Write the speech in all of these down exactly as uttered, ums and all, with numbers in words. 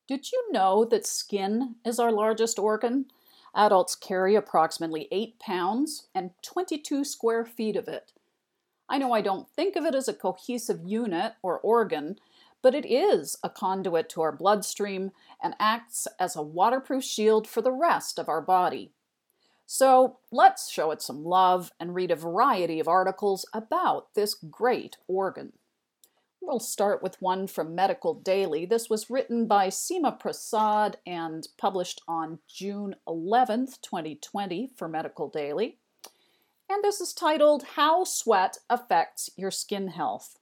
Did you know that skin is our largest organ? Adults carry approximately eight pounds and twenty-two square feet of it. I know I don't think of it as a cohesive unit or organ, but it is a conduit to our bloodstream and acts as a waterproof shield for the rest of our body. So let's show it some love and read a variety of articles about this great organ. We'll start with one from Medical Daily. This was written by Seema Prasad and published on June eleventh, twenty twenty for Medical Daily. And this is titled, How Sweat Affects Your Skin Health.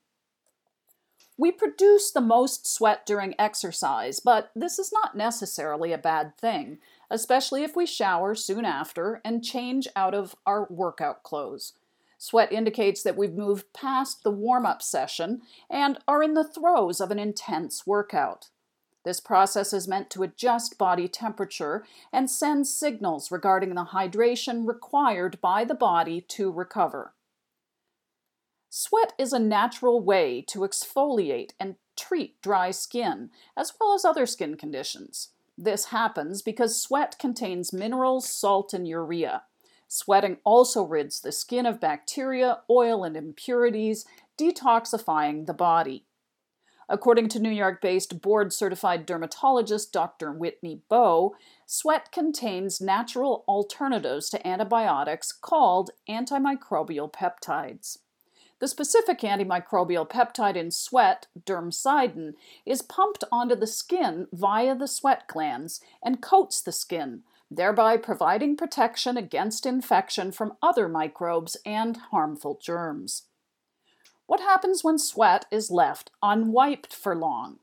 We produce the most sweat during exercise, but this is not necessarily a bad thing, especially if we shower soon after and change out of our workout clothes. Sweat indicates that we've moved past the warm-up session and are in the throes of an intense workout. This process is meant to adjust body temperature and send signals regarding the hydration required by the body to recover. Sweat is a natural way to exfoliate and treat dry skin, as well as other skin conditions. This happens because sweat contains minerals, salt, and urea. Sweating also rids the skin of bacteria, oil, and impurities, detoxifying the body. According to New York-based board-certified dermatologist Doctor Whitney Bowe, sweat contains natural alternatives to antibiotics called antimicrobial peptides. The specific antimicrobial peptide in sweat, dermcidin, is pumped onto the skin via the sweat glands and coats the skin, thereby providing protection against infection from other microbes and harmful germs. What happens when sweat is left unwiped for long?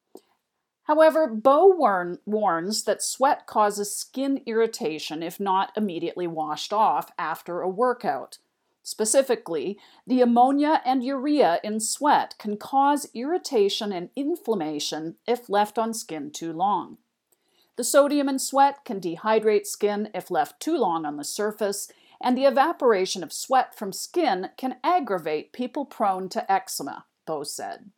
However, Bowe warn, warns that sweat causes skin irritation if not immediately washed off after a workout. Specifically, the ammonia and urea in sweat can cause irritation and inflammation if left on skin too long. The sodium in sweat can dehydrate skin if left too long on the surface, and the evaporation of sweat from skin can aggravate people prone to eczema, Bowe said.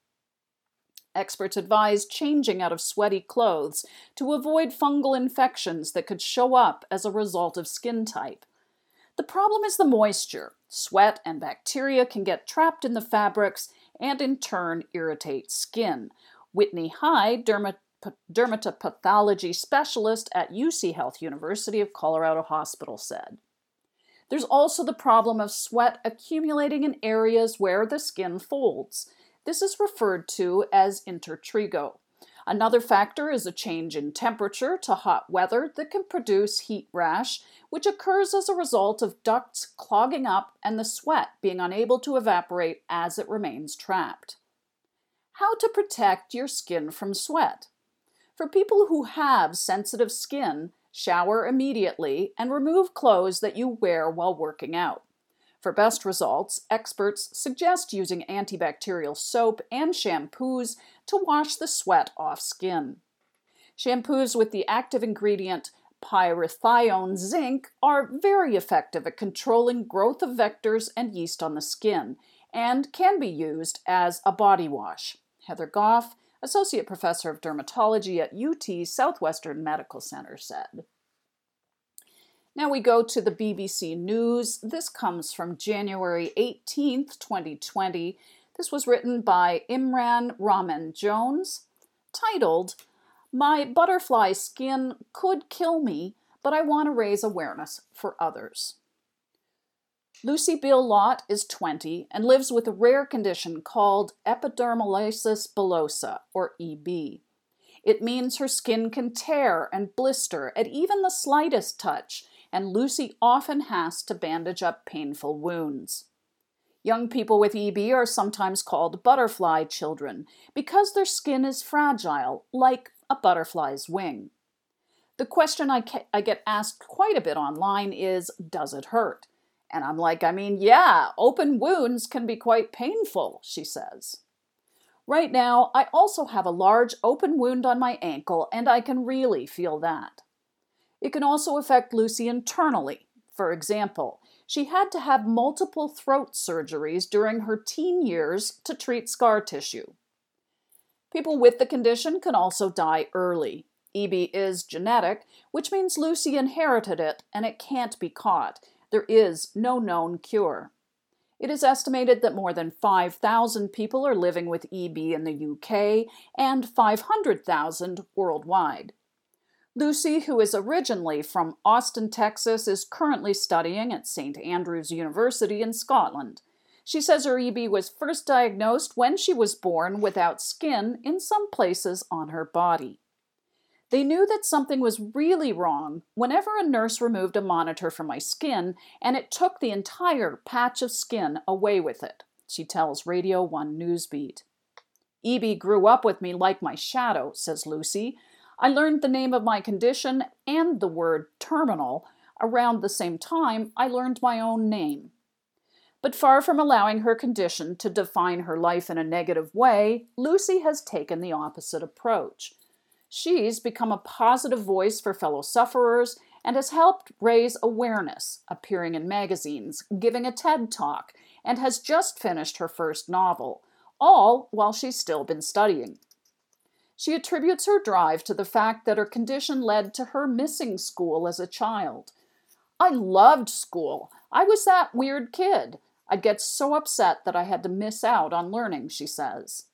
Experts advise changing out of sweaty clothes to avoid fungal infections that could show up as a result of skin type. The problem is the moisture. Sweat and bacteria can get trapped in the fabrics and in turn irritate skin. Whitney Hyde, dermat- dermatopathology specialist at U C Health University of Colorado Hospital, said. There's also the problem of sweat accumulating in areas where the skin folds. This is referred to as intertrigo. Another factor is a change in temperature to hot weather that can produce heat rash, which occurs as a result of ducts clogging up and the sweat being unable to evaporate as it remains trapped. How to protect your skin from sweat? For people who have sensitive skin, shower immediately and remove clothes that you wear while working out. For best results, experts suggest using antibacterial soap and shampoos to wash the sweat off skin. Shampoos with the active ingredient pyrithione zinc are very effective at controlling growth of vectors and yeast on the skin and can be used as a body wash. Heather Goff, Associate Professor of Dermatology at U T Southwestern Medical Center, said. Now we go to the B B C News. This comes from January eighteenth, twenty twenty. This was written by Imran Rahman Jones, titled, My Butterfly Skin Could Kill Me, but I Want to Raise Awareness for Others. Lucy Beale Lott is twenty and lives with a rare condition called epidermolysis bullosa, or E B. It means her skin can tear and blister at even the slightest touch, and Lucy often has to bandage up painful wounds. Young people with E B are sometimes called butterfly children because their skin is fragile, like a butterfly's wing. The question I, ca- I get asked quite a bit online is, does it hurt? And I'm like, I mean, yeah, open wounds can be quite painful, she says. Right now, I also have a large open wound on my ankle, and I can really feel that. It can also affect Lucy internally. For example, she had to have multiple throat surgeries during her teen years to treat scar tissue. People with the condition can also die early. E B is genetic, which means Lucy inherited it and it can't be caught. There is no known cure. It is estimated that more than five thousand people are living with E B in the U K and five hundred thousand worldwide. Lucy, who is originally from Austin, Texas, is currently studying at Saint Andrews University in Scotland. She says her E B was first diagnosed when she was born without skin in some places on her body. They knew that something was really wrong whenever a nurse removed a monitor from my skin and it took the entire patch of skin away with it, she tells Radio one Newsbeat. E B grew up with me like my shadow, says Lucy. I learned the name of my condition and the word terminal. Around the same time, I learned my own name. But far from allowing her condition to define her life in a negative way, Lucy has taken the opposite approach. She's become a positive voice for fellow sufferers and has helped raise awareness, appearing in magazines, giving a TED Talk, and has just finished her first novel, all while she's still been studying. She attributes her drive to the fact that her condition led to her missing school as a child. I loved school. I was that weird kid. I'd get so upset that I had to miss out on learning, she says.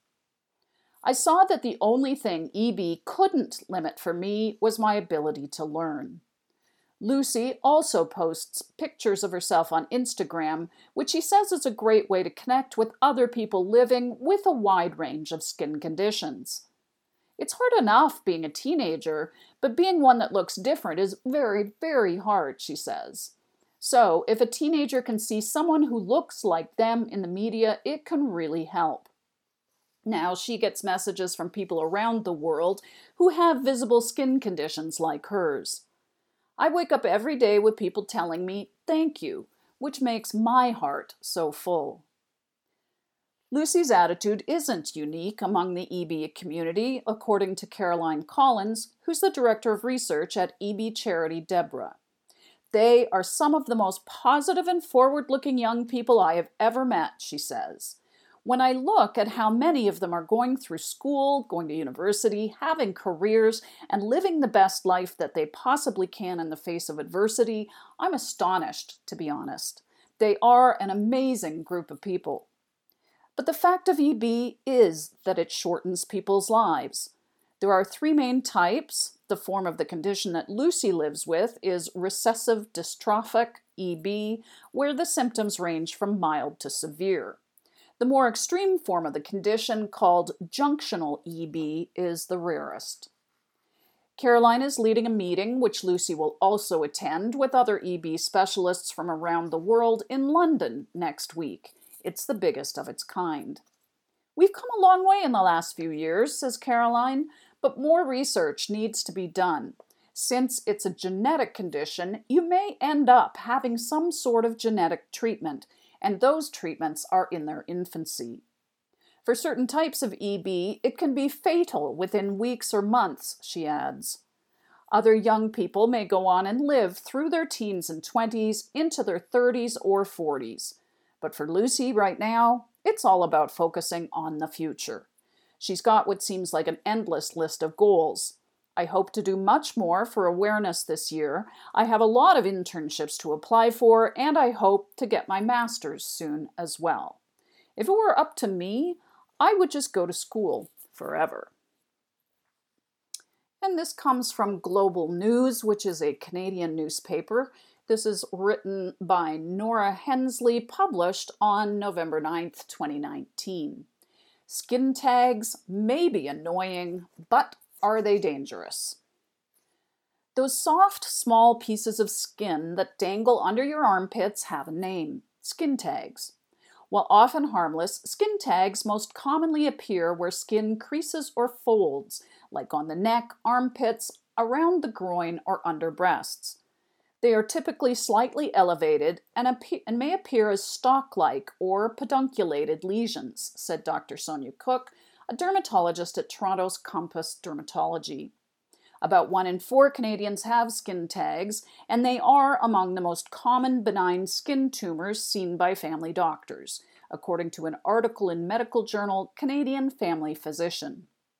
I saw that the only thing E B couldn't limit for me was my ability to learn. Lucy also posts pictures of herself on Instagram, which she says is a great way to connect with other people living with a wide range of skin conditions. It's hard enough being a teenager, but being one that looks different is very, very hard, she says. So, if a teenager can see someone who looks like them in the media, it can really help. Now she gets messages from people around the world who have visible skin conditions like hers. I wake up every day with people telling me, thank you, which makes my heart so full. Lucy's attitude isn't unique among the E B community, according to Caroline Collins, who's the director of research at E B charity Deborah. They are some of the most positive and forward-looking young people I have ever met, she says. When I look at how many of them are going through school, going to university, having careers, and living the best life that they possibly can in the face of adversity, I'm astonished, to be honest. They are an amazing group of people. But the fact of E B is that it shortens people's lives. There are three main types. The form of the condition that Lucy lives with is recessive dystrophic E B, where the symptoms range from mild to severe. The more extreme form of the condition, called junctional E B, is the rarest. Caroline is leading a meeting, which Lucy will also attend, with other E B specialists from around the world in London next week. It's the biggest of its kind. We've come a long way in the last few years, says Caroline, but more research needs to be done. Since it's a genetic condition, you may end up having some sort of genetic treatment, and those treatments are in their infancy. For certain types of E B, it can be fatal within weeks or months, she adds. Other young people may go on and live through their teens and twenties into their thirties or forties. But for Lucy right now, it's all about focusing on the future. She's got what seems like an endless list of goals. I hope to do much more for awareness this year. I have a lot of internships to apply for, and I hope to get my master's soon as well. If it were up to me, I would just go to school forever. And this comes from Global News, which is a Canadian newspaper. This is written by Nora Hensley, published on November ninth, twenty nineteen. Skin tags may be annoying, but are they dangerous? Those soft, small pieces of skin that dangle under your armpits have a name: skin tags. While often harmless, skin tags most commonly appear where skin creases or folds, like on the neck, armpits, around the groin, or under breasts. They are typically slightly elevated and, appe- and may appear as stalk-like or pedunculated lesions, said Doctor Sonia Cook, a dermatologist at Toronto's Compass Dermatology. About one in four Canadians have skin tags, and they are among the most common benign skin tumors seen by family doctors, according to an article in medical journal Canadian Family Physician.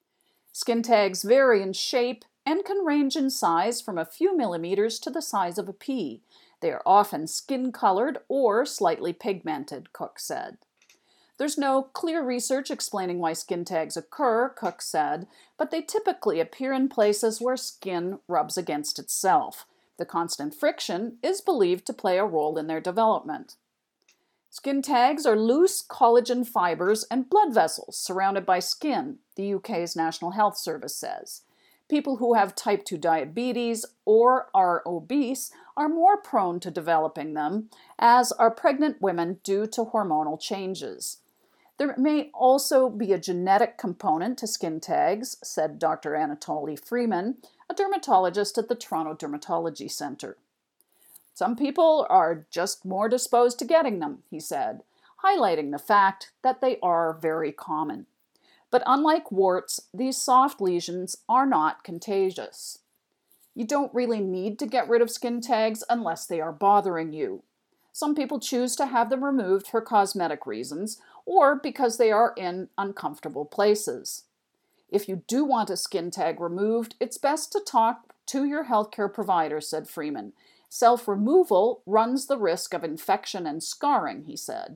Skin tags vary in shape and can range in size from a few millimeters to the size of a pea. They are often skin-colored or slightly pigmented, Cook said. There's no clear research explaining why skin tags occur, Cook said, but they typically appear in places where skin rubs against itself. The constant friction is believed to play a role in their development. Skin tags are loose collagen fibers and blood vessels surrounded by skin, the U K's National Health Service says. People who have type two diabetes or are obese are more prone to developing them, as are pregnant women due to hormonal changes. There may also be a genetic component to skin tags, said Doctor Anatoly Freeman, a dermatologist at the Toronto Dermatology Centre. Some people are just more disposed to getting them, he said, highlighting the fact that they are very common. But unlike warts, these soft lesions are not contagious. You don't really need to get rid of skin tags unless they are bothering you. Some people choose to have them removed for cosmetic reasons or because they are in uncomfortable places. If you do want a skin tag removed, it's best to talk to your healthcare provider, said Freeman. Self-removal runs the risk of infection and scarring, he said.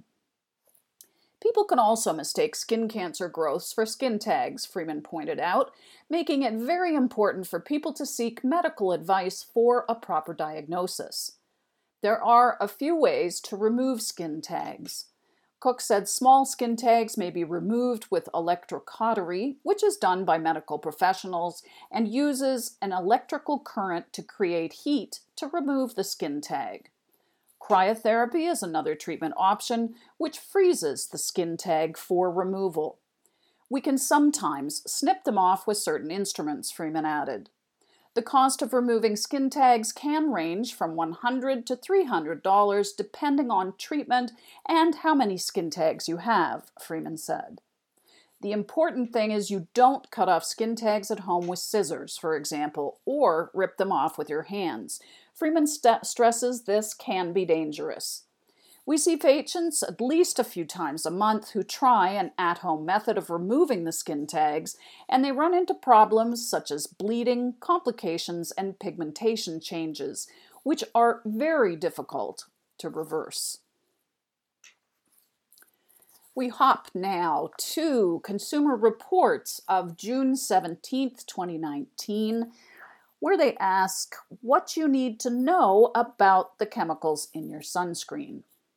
People can also mistake skin cancer growths for skin tags, Freeman pointed out, making it very important for people to seek medical advice for a proper diagnosis. There are a few ways to remove skin tags. Cook said small skin tags may be removed with electrocautery, which is done by medical professionals and uses an electrical current to create heat to remove the skin tag. Cryotherapy is another treatment option, which freezes the skin tag for removal. We can sometimes snip them off with certain instruments, Freeman added. The cost of removing skin tags can range from one hundred dollars to three hundred dollars depending on treatment and how many skin tags you have, Freeman said. The important thing is you don't cut off skin tags at home with scissors, for example, or rip them off with your hands. Freeman st- stresses this can be dangerous. We see patients at least a few times a month who try an at-home method of removing the skin tags, and they run into problems such as bleeding, complications, and pigmentation changes, which are very difficult to reverse. We hop now to Consumer Reports of June seventeenth, twenty nineteen, where they ask what you need to know about the chemicals in your sunscreen.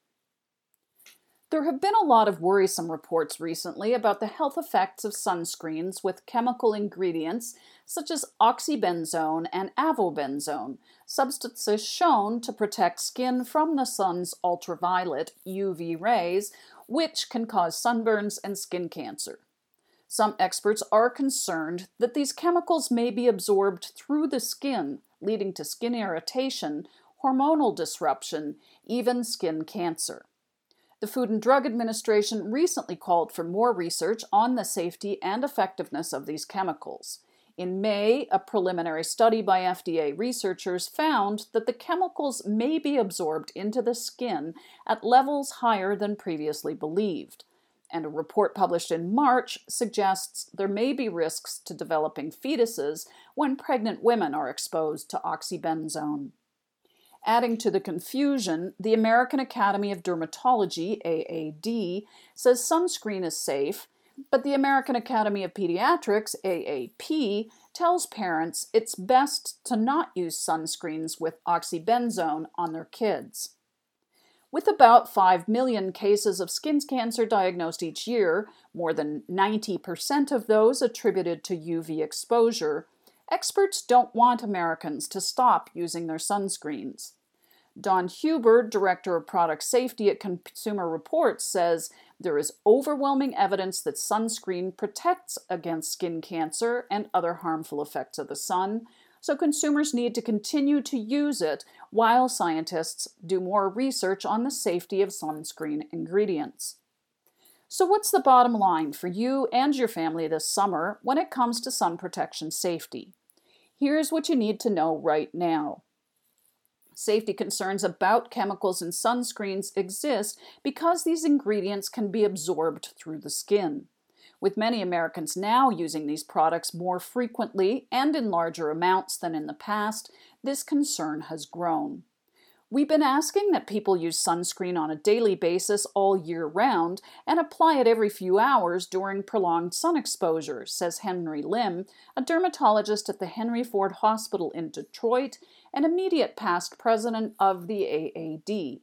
There have been a lot of worrisome reports recently about the health effects of sunscreens with chemical ingredients such as oxybenzone and avobenzone, substances shown to protect skin from the sun's ultraviolet U V rays, which can cause sunburns and skin cancer. Some experts are concerned that these chemicals may be absorbed through the skin, leading to skin irritation, hormonal disruption, even skin cancer. The Food and Drug Administration recently called for more research on the safety and effectiveness of these chemicals. In May, a preliminary study by F D A researchers found that the chemicals may be absorbed into the skin at levels higher than previously believed. And a report published in March suggests there may be risks to developing fetuses when pregnant women are exposed to oxybenzone. Adding to the confusion, the American Academy of Dermatology, A A D, says sunscreen is safe, but the American Academy of Pediatrics, A A P, tells parents it's best to not use sunscreens with oxybenzone on their kids. With about five million cases of skin cancer diagnosed each year, more than ninety percent of those attributed to U V exposure, experts don't want Americans to stop using their sunscreens. Don Huber, Director of Product Safety at Consumer Reports, says there is overwhelming evidence that sunscreen protects against skin cancer and other harmful effects of the sun, so consumers need to continue to use it while scientists do more research on the safety of sunscreen ingredients. So what's the bottom line for you and your family this summer when it comes to sun protection safety? Here's what you need to know right now. Safety concerns about chemicals in sunscreens exist because these ingredients can be absorbed through the skin. With many Americans now using these products more frequently and in larger amounts than in the past, this concern has grown. We've been asking that people use sunscreen on a daily basis all year round and apply it every few hours during prolonged sun exposure, says Henry Lim, a dermatologist at the Henry Ford Hospital in Detroit and immediate past president of the A A D.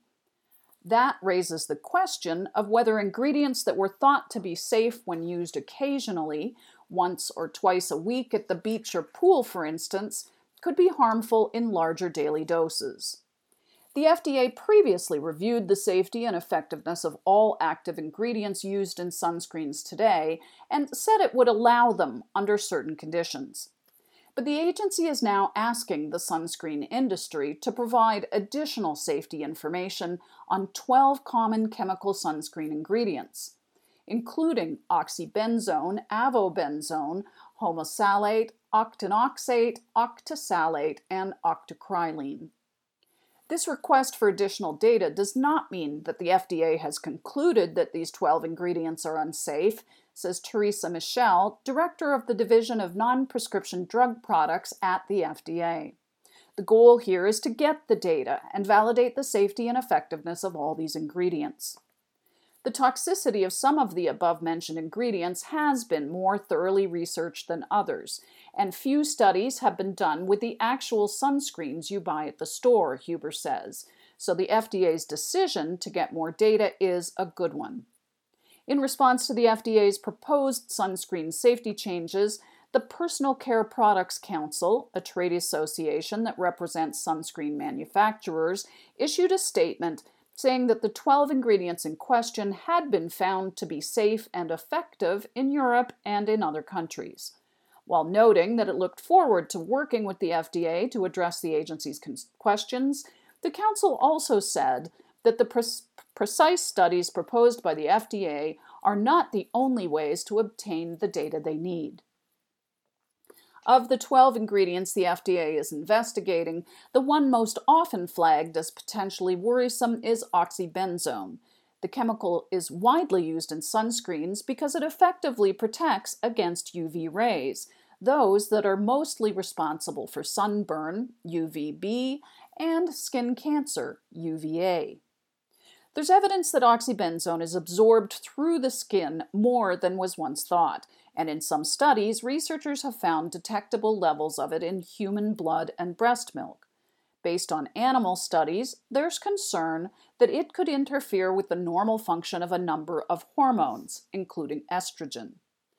That raises the question of whether ingredients that were thought to be safe when used occasionally, once or twice a week at the beach or pool for instance, could be harmful in larger daily doses. The F D A previously reviewed the safety and effectiveness of all active ingredients used in sunscreens today and said it would allow them under certain conditions. But the agency is now asking the sunscreen industry to provide additional safety information on twelve common chemical sunscreen ingredients, including oxybenzone, avobenzone, homosalate, octinoxate, octisalate, and octocrylene. This request for additional data does not mean that the F D A has concluded that these twelve ingredients are unsafe, says Teresa Michel, director of the Division of Non-Prescription Drug Products at the F D A. The goal here is to get the data and validate the safety and effectiveness of all these ingredients. The toxicity of some of the above-mentioned ingredients has been more thoroughly researched than others, and few studies have been done with the actual sunscreens you buy at the store, Huber says, so the F D A's decision to get more data is a good one. In response to the F D A's proposed sunscreen safety changes, the Personal Care Products Council, a trade association that represents sunscreen manufacturers, issued a statement saying that the twelve ingredients in question had been found to be safe and effective in Europe and in other countries. While noting that it looked forward to working with the F D A to address the agency's questions, the Council also said that the pre- precise studies proposed by the F D A are not the only ways to obtain the data they need. Of the twelve ingredients the F D A is investigating, the one most often flagged as potentially worrisome is oxybenzone. The chemical is widely used in sunscreens because it effectively protects against U V rays, those that are mostly responsible for sunburn, U V B, and skin cancer, U V A. There's evidence that oxybenzone is absorbed through the skin more than was once thought, and in some studies, researchers have found detectable levels of it in human blood and breast milk. Based on animal studies, there's concern that it could interfere with the normal function of a number of hormones, including estrogen.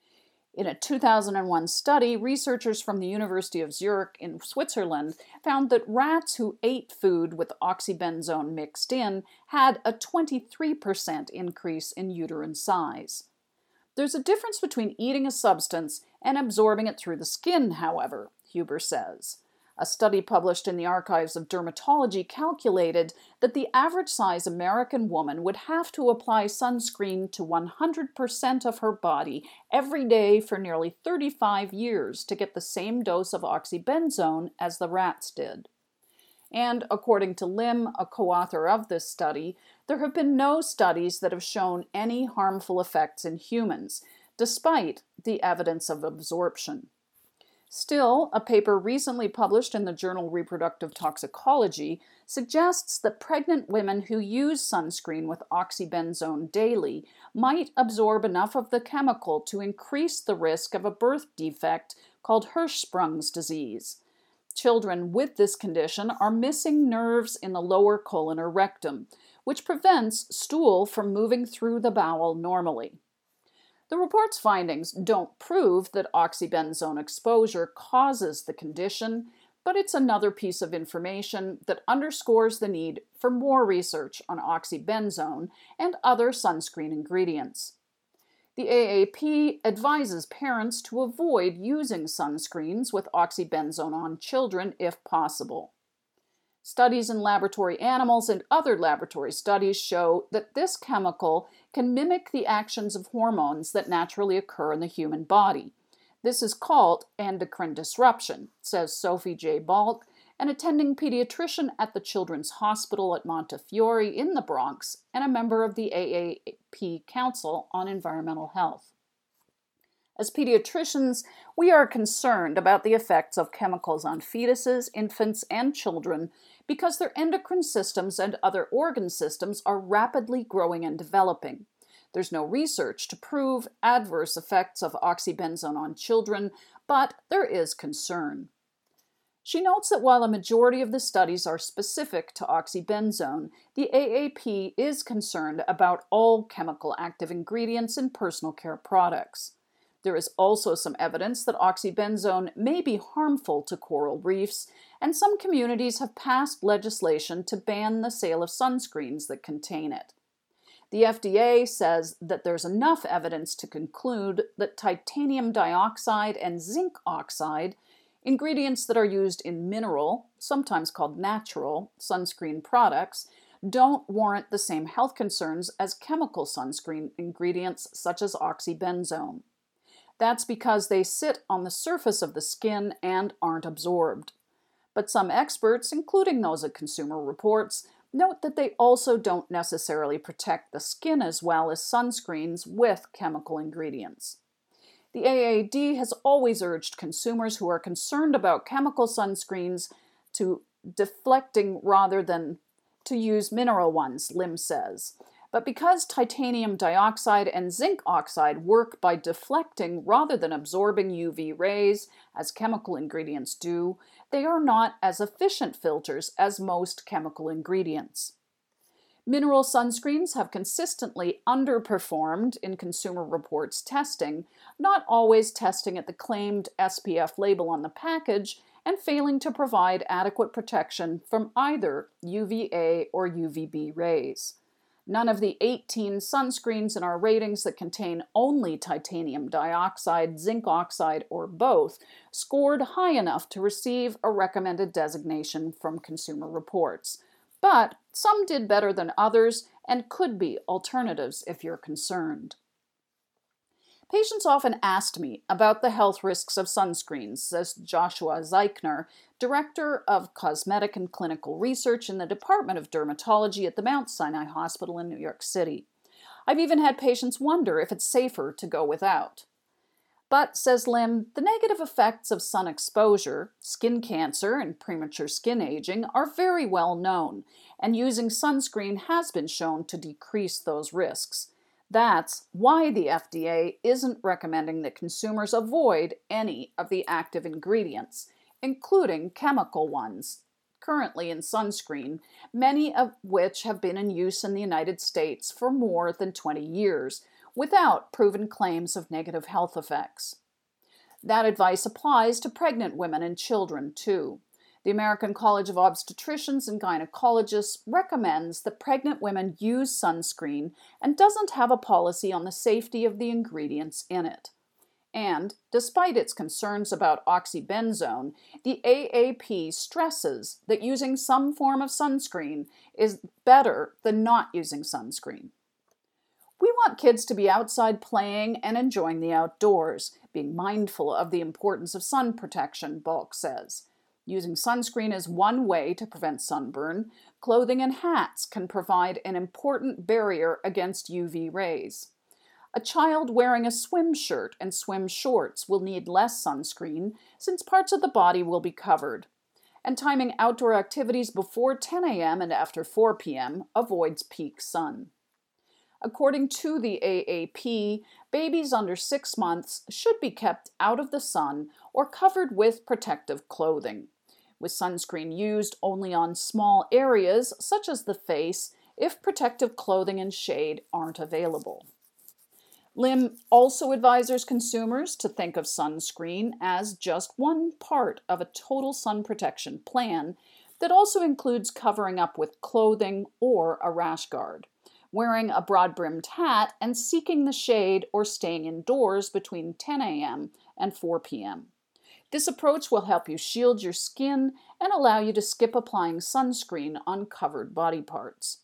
In a two thousand one study, researchers from the University of Zurich in Switzerland found that rats who ate food with oxybenzone mixed in had a twenty-three percent increase in uterine size. There's a difference between eating a substance and absorbing it through the skin, however, Huber says. A study published in the Archives of Dermatology calculated that the average-size American woman would have to apply sunscreen to one hundred percent of her body every day for nearly thirty-five years to get the same dose of oxybenzone as the rats did. And according to Lim, a co-author of this study, there have been no studies that have shown any harmful effects in humans, despite the evidence of absorption. Still, a paper recently published in the journal Reproductive Toxicology suggests that pregnant women who use sunscreen with oxybenzone daily might absorb enough of the chemical to increase the risk of a birth defect called Hirschsprung's disease. Children with this condition are missing nerves in the lower colon or rectum, which prevents stool from moving through the bowel normally. The report's findings don't prove that oxybenzone exposure causes the condition, but it's another piece of information that underscores the need for more research on oxybenzone and other sunscreen ingredients. The A A P advises parents to avoid using sunscreens with oxybenzone on children if possible. Studies in laboratory animals and other laboratory studies show that this chemical can mimic the actions of hormones that naturally occur in the human body. This is called endocrine disruption, says Sophie J. Balk, an attending pediatrician at the Children's Hospital at Montefiore in the Bronx and a member of the A A P Council on Environmental Health. As pediatricians, we are concerned about the effects of chemicals on fetuses, infants, and children because their endocrine systems and other organ systems are rapidly growing and developing. There's no research to prove adverse effects of oxybenzone on children, but there is concern. She notes that while a majority of the studies are specific to oxybenzone, the A A P is concerned about all chemical active ingredients in personal care products. There is also some evidence that oxybenzone may be harmful to coral reefs, and some communities have passed legislation to ban the sale of sunscreens that contain it. The F D A says that there's enough evidence to conclude that titanium dioxide and zinc oxide, ingredients that are used in mineral, sometimes called natural, sunscreen products, don't warrant the same health concerns as chemical sunscreen ingredients such as oxybenzone. That's because they sit on the surface of the skin and aren't absorbed. But some experts, including those at Consumer Reports, note that they also don't necessarily protect the skin as well as sunscreens with chemical ingredients. The A A D has always urged consumers who are concerned about chemical sunscreens to deflecting rather than to use mineral ones, Lim says. But because titanium dioxide and zinc oxide work by deflecting rather than absorbing U V rays, as chemical ingredients do, they are not as efficient filters as most chemical ingredients. Mineral sunscreens have consistently underperformed in Consumer Reports testing, not always testing at the claimed S P F label on the package and failing to provide adequate protection from either U V A or U V B rays. None of the eighteen sunscreens in our ratings that contain only titanium dioxide, zinc oxide, or both scored high enough to receive a recommended designation from Consumer Reports. But some did better than others and could be alternatives if you're concerned. Patients often asked me about the health risks of sunscreens, says Joshua Zeichner, Director of Cosmetic and Clinical Research in the Department of Dermatology at the Mount Sinai Hospital in New York City. I've even had patients wonder if it's safer to go without. But, says Lim, the negative effects of sun exposure, skin cancer, and premature skin aging are very well known, and using sunscreen has been shown to decrease those risks. That's why the F D A isn't recommending that consumers avoid any of the active ingredients, including chemical ones, currently in sunscreen, many of which have been in use in the United States for more than twenty years, without proven claims of negative health effects. That advice applies to pregnant women and children, too. The American College of Obstetricians and Gynecologists recommends that pregnant women use sunscreen and doesn't have a policy on the safety of the ingredients in it. And, despite its concerns about oxybenzone, the A A P stresses that using some form of sunscreen is better than not using sunscreen. We want kids to be outside playing and enjoying the outdoors, being mindful of the importance of sun protection, Balk says. Using sunscreen is one way to prevent sunburn. Clothing and hats can provide an important barrier against U V rays. A child wearing a swim shirt and swim shorts will need less sunscreen since parts of the body will be covered. And timing outdoor activities before ten a m and after four p m avoids peak sun. According to the A A P, babies under six months should be kept out of the sun or covered with protective clothing, with sunscreen used only on small areas such as the face if protective clothing and shade aren't available. Lim also advises consumers to think of sunscreen as just one part of a total sun protection plan that also includes covering up with clothing or a rash guard, wearing a broad-brimmed hat, and seeking the shade or staying indoors between ten a m and four p m This approach will help you shield your skin and allow you to skip applying sunscreen on covered body parts.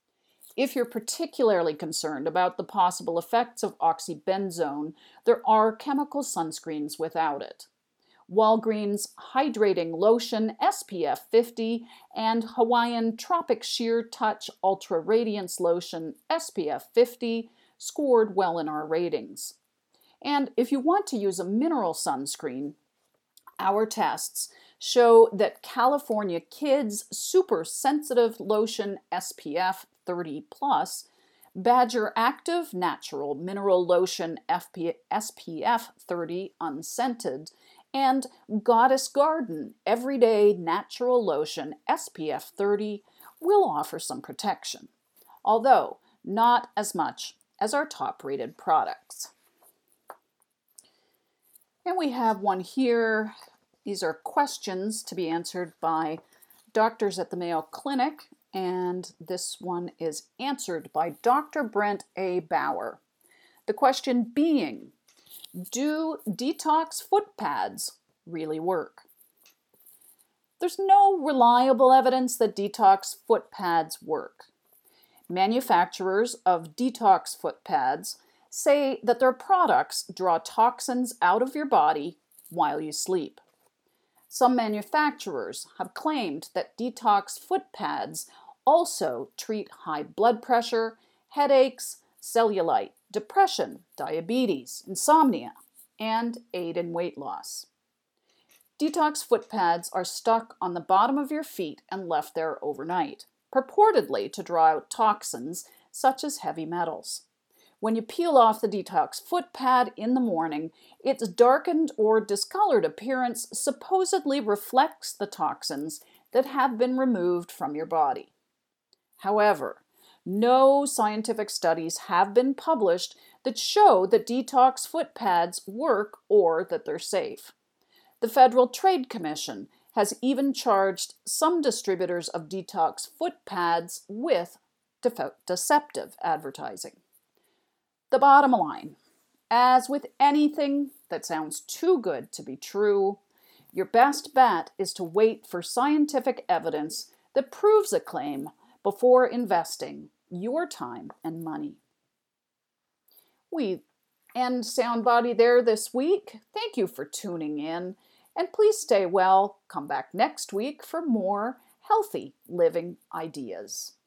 If you're particularly concerned about the possible effects of oxybenzone, there are chemical sunscreens without it. Walgreens Hydrating Lotion S P F fifty and Hawaiian Tropic Sheer Touch Ultra Radiance Lotion S P F fifty scored well in our ratings. And if you want to use a mineral sunscreen, our tests show that California Kids Super Sensitive Lotion S P F thirty plus, Badger Active Natural Mineral Lotion S P F thirty Unscented, and Goddess Garden Everyday Natural Lotion S P F thirty will offer some protection, although not as much as our top-rated products. And we have one here. These are questions to be answered by doctors at the Mayo Clinic, and this one is answered by Doctor Brent A. Bauer. The question being, do detox foot pads really work? There's no reliable evidence that detox foot pads work. Manufacturers of detox foot pads say that their products draw toxins out of your body while you sleep. Some manufacturers have claimed that detox foot pads also treat high blood pressure, headaches, cellulite, depression, diabetes, insomnia, and aid in weight loss. Detox foot pads are stuck on the bottom of your feet and left there overnight, purportedly to draw out toxins such as heavy metals. When you peel off the detox foot pad in the morning, its darkened or discolored appearance supposedly reflects the toxins that have been removed from your body. However, no scientific studies have been published that show that detox foot pads work or that they're safe. The Federal Trade Commission has even charged some distributors of detox foot pads with de- deceptive advertising. The bottom line, as with anything that sounds too good to be true, your best bet is to wait for scientific evidence that proves a claim before investing your time and money. We end Soundbody there this week. Thank you for tuning in, and please stay well. Come back next week for more healthy living ideas.